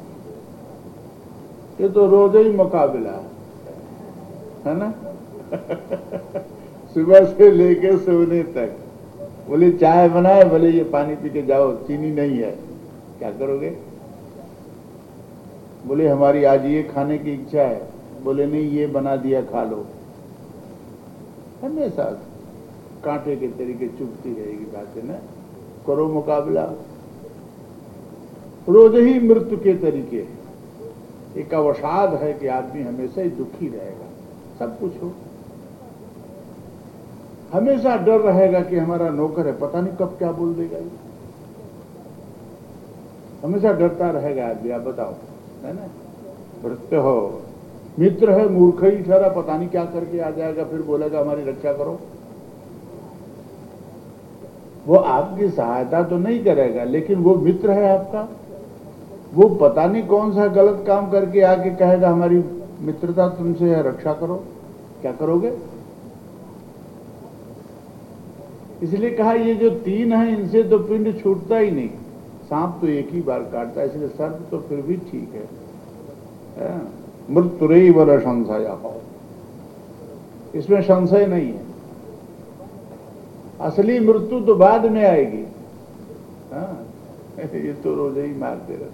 ये तो रोज ही मुकाबला है ना? सुबह से लेकर सोने तक, बोले चाय बनाए, बोले ये पानी पी के जाओ, चीनी नहीं है, क्या करोगे? बोले हमारी आज ये खाने की इच्छा है, बोले नहीं ये बना दिया खा लो। हमेशा कांटे के तरीके चुभती रहेगी बातें ना, करो मुकाबला। रोज ही मृत्यु के तरीके, एक अवसाद है कि आदमी हमेशा ही दुखी रहेगा, सब कुछ हो, हमेशा डर रहेगा कि हमारा नौकर है, पता नहीं कब क्या बोल देगा, हमेशा डरता रहेगा आदमी। आप बताओ, है ना? भृत्य हो, मित्र है मूर्ख ही ठहरा, पता नहीं क्या करके आ जाएगा, फिर बोलेगा हमारी रक्षा करो। वो आपकी सहायता तो नहीं करेगा, लेकिन वो मित्र है आपका, वो पता नहीं कौन सा गलत काम करके आके कहेगा हमारी मित्रता तुमसे है, रक्षा करो। क्या करोगे? इसलिए कहा ये जो तीन है इनसे तो पिंड छूटता ही नहीं, सांप तो एक ही बार काटता है, इसलिए सर्प तो फिर भी ठीक है। मृत्युरैव न संशयः, इसमें संशय नहीं है, असली मृत्यु तो बाद में आएगी। हाँ, ये तो रोज ही मारते रहते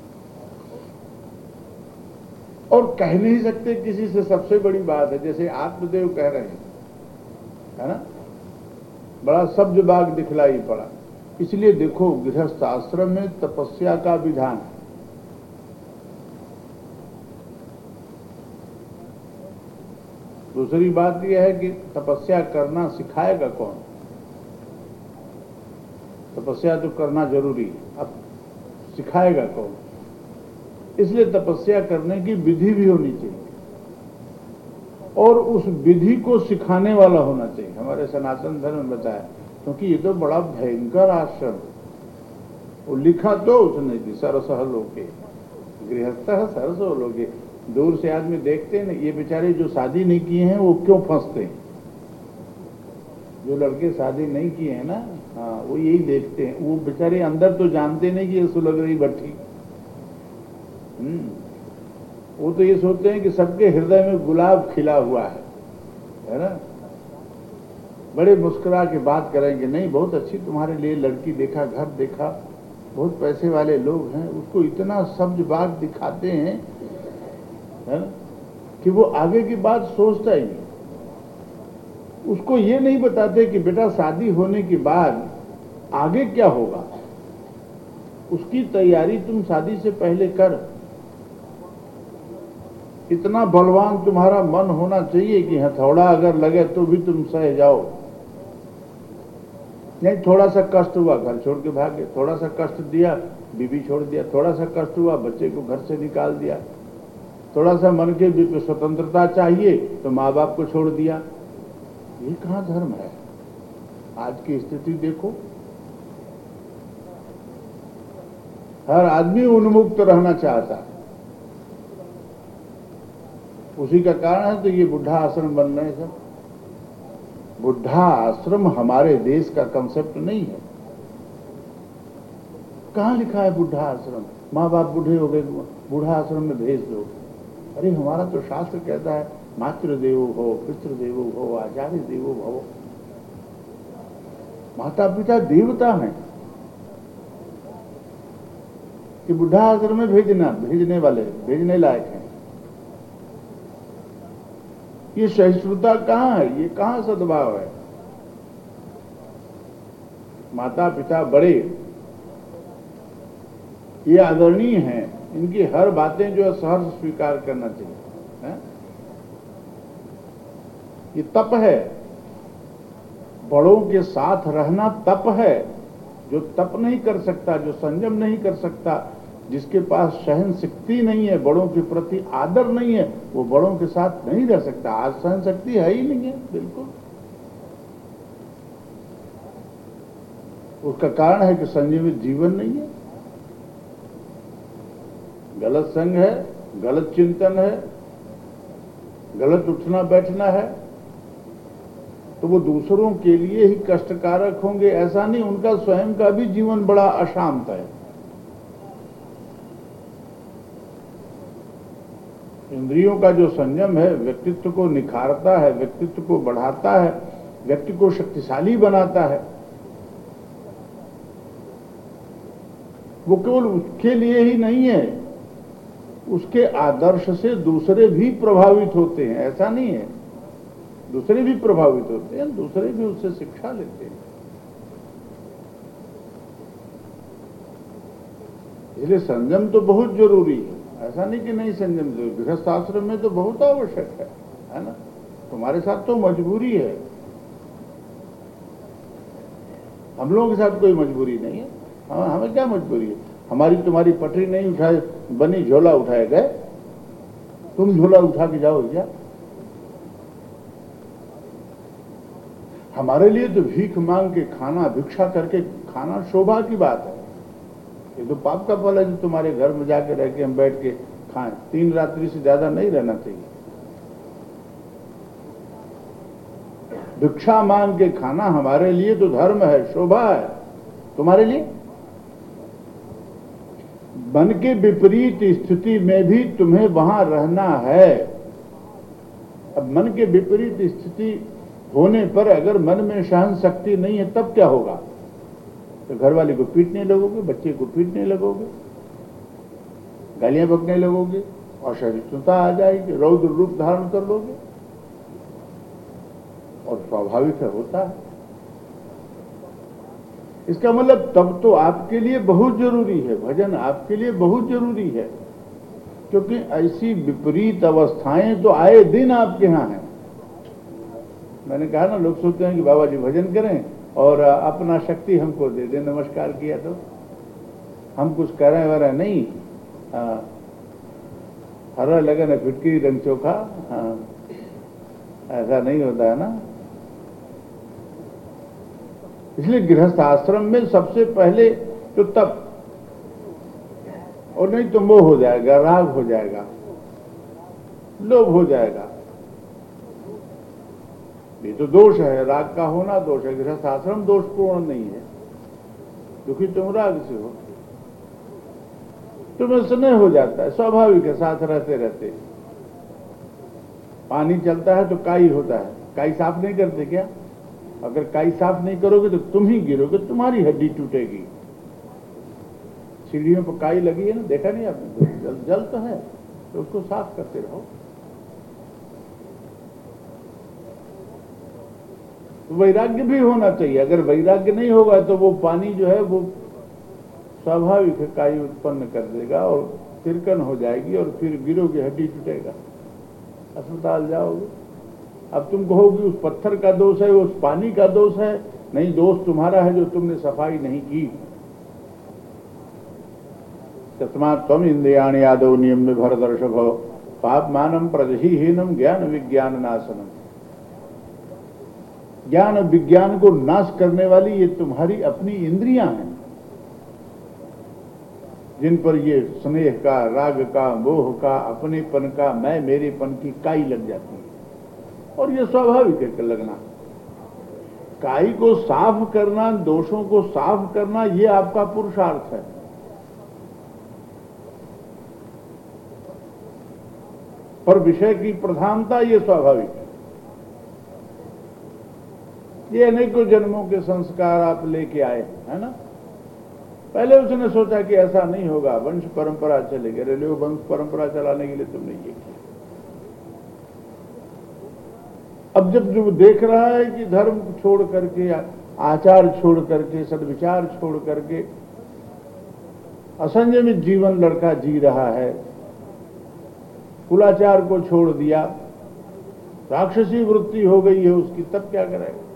और कह नहीं सकते किसी से। सबसे बड़ी बात है, जैसे आत्मदेव कह रहे हैं, है ना, बड़ा सब्ज बाग दिखलाई पड़ा। इसलिए देखो गृहस्थ आश्रम में तपस्या का विधान है। दूसरी बात यह है कि तपस्या करना सिखाएगा कौन? तपस्या तो करना जरूरी है, अब सिखाएगा कौन? इसलिए तपस्या करने की विधि भी होनी चाहिए और उस विधि को सिखाने वाला होना चाहिए। हमारे सनातन धर्म में बताया, क्योंकि ये तो बड़ा भयंकर आश्रम, वो लिखा तो उसने कि सरसह लोके गृहस्थ सरसो लोके। दूर से आदमी देखते हैं ना, ये बेचारे जो शादी नहीं किए हैं वो क्यों फंसते हैं? जो लड़के शादी नहीं किए हैं ना, हाँ, वो यही देखते हैं। वो बेचारे अंदर तो जानते नहीं कि ये सुलग रही भट्टी। हम्म वो तो ये सोचते हैं कि सबके हृदय में गुलाब खिला हुआ है, है ना। बड़े मुस्कुरा के बात करेंगे, नहीं बहुत अच्छी तुम्हारे लिए लड़की देखा, घर देखा, बहुत पैसे वाले लोग हैं। उसको इतना सब्ज बाग दिखाते हैं, है ना, कि वो आगे की बात सोचता ही नहीं। उसको ये नहीं बताते कि बेटा शादी होने के बाद आगे क्या होगा, उसकी तैयारी तुम शादी से पहले कर। इतना बलवान तुम्हारा मन होना चाहिए कि हथौड़ा अगर लगे तो भी तुम सह जाओ। नहीं, थोड़ा सा कष्ट हुआ घर छोड़ के भाग गए, थोड़ा सा कष्ट दिया बीवी छोड़ दिया, थोड़ा सा कष्ट हुआ बच्चे को घर से निकाल दिया, थोड़ा सा मन के स्वतंत्रता चाहिए तो माँ बाप को छोड़ दिया। ये कहाँ धर्म है? आज की स्थिति देखो, हर आदमी उन्मुक्त रहना चाहता है। उसी का कारण है तो ये बुढ़ा आश्रम बन रहे हैं सब। बुढ़ा आश्रम हमारे देश का कंसेप्ट नहीं है। कहां लिखा है बुढ़ा आश्रम? माँ बाप बूढ़े हो गए, बूढ़ा आश्रम में भेज दो। अरे हमारा तो शास्त्र कहता है मातृदेवो भव, पितृदेवो भव, आचार्य देवो भव। माता पिता देवता हैं कि बुढ़ा आश्रम में भेजना, भेजने वाले, भेजने लायक हैं। ये सहिष्णुता कहां है? ये कहां सद्भाव है? माता पिता बड़े ये आदरणीय हैं, इनकी हर बातें जो है सहर्ष स्वीकार करना चाहिए है? ये तप है, बड़ों के साथ रहना तप है। जो तप नहीं कर सकता, जो संयम नहीं कर सकता, जिसके पास सहन शक्ति नहीं है, बड़ों के प्रति आदर नहीं है, वो बड़ों के साथ नहीं रह सकता। आज सहन शक्ति है ही नहीं है बिल्कुल। उसका कारण है कि संयमित जीवन नहीं है, गलत संग है, गलत चिंतन है, गलत उठना बैठना है, तो वो दूसरों के लिए ही कष्टकारक होंगे ऐसा नहीं, उनका स्वयं का भी जीवन बड़ा अशांत है। इंद्रियों का जो संयम है व्यक्तित्व को निखारता है, व्यक्तित्व को बढ़ाता है, व्यक्ति को शक्तिशाली बनाता है। वो केवल उसके लिए ही नहीं है, उसके आदर्श से दूसरे भी प्रभावित होते हैं, ऐसा नहीं है। दूसरे भी प्रभावित होते हैं, दूसरे भी उससे शिक्षा लेते हैं। इसलिए संयम तो बहुत जरूरी है, ऐसा नहीं कि नहीं संयम जरूरी। गृहस्थ आश्रम में तो बहुत आवश्यक है, है ना? तुम्हारे साथ तो मजबूरी है, हम लोगों के साथ कोई मजबूरी नहीं है। हम, हमें क्या मजबूरी है? हमारी तुम्हारी पटरी नहीं उठाए बनी, झोला उठाए गए, तुम झोला उठा के जाओ क्या? हमारे लिए तो भीख मांग के खाना, भिक्षा करके खाना शोभा की बात है। ये तो पाप का फल है जो तुम्हारे घर में जाके रह के हम बैठ के खाएं। तीन रात्रि से ज्यादा नहीं रहना चाहिए। भिक्षा मांग के खाना हमारे लिए तो धर्म है, शोभा है। तुम्हारे लिए मन के विपरीत स्थिति में भी तुम्हें वहां रहना है। अब मन के विपरीत स्थिति होने पर अगर मन में सहन शक्ति नहीं है तब क्या होगा? तो घर वाले को पीटने लगोगे, बच्चे को पीटने लगोगे, गालियां बकने लगोगे, असहिष्णुता आ जाएगी, रौद्र रूप धारण कर लोगे। और स्वाभाविक है, होता है। इसका मतलब तब तो आपके लिए बहुत जरूरी है, भजन आपके लिए बहुत जरूरी है, क्योंकि ऐसी विपरीत अवस्थाएं तो आए दिन आपके यहां हैं। मैंने कहा ना, लोग सोचते हैं कि बाबा जी भजन करें और अपना शक्ति हमको दे दे, नमस्कार किया तो हम कुछ कह रहे वह नहीं। हरा लगन है फिटकी रंग चोखा, ऐसा नहीं होता है ना। इसलिए गृहस्थ आश्रम में सबसे पहले तो तप, और नहीं तो मोह हो जाएगा, राग हो जाएगा, लोभ हो जाएगा। ये तो दोष है, राग का होना दोष है। गृहस्थ आश्रम दोषपूर्ण नहीं है, क्योंकि तुम राग से हो, तुम्हें स्नेह हो जाता है, स्वाभाविक है। साथ रहते रहते पानी चलता है तो काई होता है, काई साफ नहीं करते क्या? अगर काई साफ नहीं करोगे तो तुम ही गिरोगे, तुम्हारी हड्डी टूटेगी। सीढ़ियों पर काई लगी है ना, देखा नहीं आपने? जल, जल तो है, तो उसको साफ करते रहो। वैराग्य भी होना चाहिए। अगर वैराग्य नहीं होगा तो वो पानी जो है वो स्वाभाविक काई उत्पन्न कर देगा और तिरकन हो जाएगी और फिर गिरोगे, हड्डी टूटेगा, अस्पताल जाओगे। अब तुम कहोगे उस पत्थर का दोष है, उस पानी का दोष है। नहीं, दोष तुम्हारा है जो तुमने सफाई नहीं की। तस्मात् त्वम इंद्रियाणि आदौ नियम्य भरतर्षभ पापमानं प्रजहिहीनम ज्ञान विज्ञान नाशनम। ज्ञान विज्ञान को नाश करने वाली ये तुम्हारी अपनी इंद्रियां हैं, जिन पर ये स्नेह का, राग का, मोह का, अपनेपन का, मैं मेरेपन की काई लग जाती है। और ये स्वाभाविक है लगना। काई को साफ करना, दोषों को साफ करना, ये आपका पुरुषार्थ है। पर विषय की प्रधानता ये स्वाभाविक है। ये अनेकों जन्मों के संस्कार आप लेके आए, है ना। पहले उसने सोचा कि ऐसा नहीं होगा, वंश परंपरा चलेगी। अरे लो, वंश परंपरा चलाने के लिए तुमने ये किया। अब जब जो देख रहा है कि धर्म छोड़ करके, आचार छोड़ करके, सद्विचार छोड़ करके असंयमित जीवन लड़का जी रहा है, कुलाचार को छोड़ दिया, राक्षसी वृत्ति हो गई है उसकी, तब क्या करेगा।